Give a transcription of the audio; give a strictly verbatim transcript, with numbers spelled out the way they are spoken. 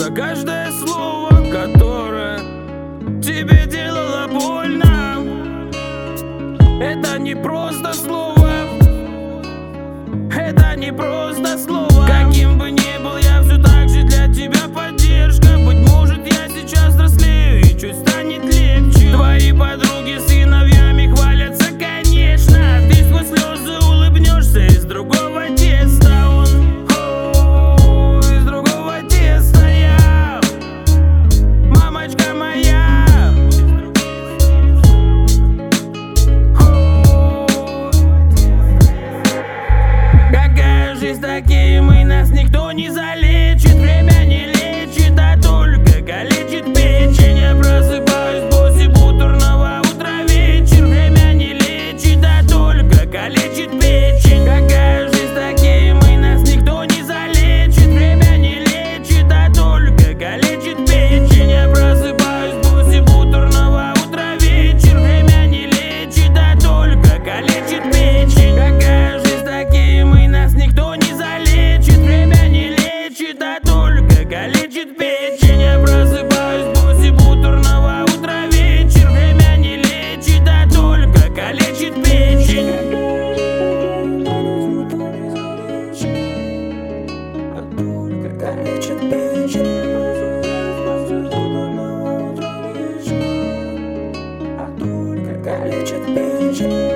за каждое слово, которое тебе делало больно. Это не просто слово, это не просто слово. Каким бы ни был я, все так же для тебя поддержка. Быть может, я сейчас взрослею и чуть станет легче. Твои подруги с сыновьями хвалятся, конечно. Ты сквозь слезы улыбнешься из другого теста. Он о, из другого теста я, мамочка моя. Какая жизнь, такие мы, нас никто не залечит. Время не лечит, а только калечит печень. Я просыпаюсь после бутурного утра вечер. Время не лечит, а только калечит печень. Какая жизнь, такие мы, нас никто не залечит. Время не лечит, а только калечит печень. Я просыпаюсь после бутурного утра вечер. Время не лечит, а только калечит печень. Какая жизнь, такие мы, нас никто не залечит. Время не лечит, а только калечит печень. Я просыпаюсь после бутурного утра вечер. Время не лечит, а только калечит печень. А только калечит печень. А только калечит печень.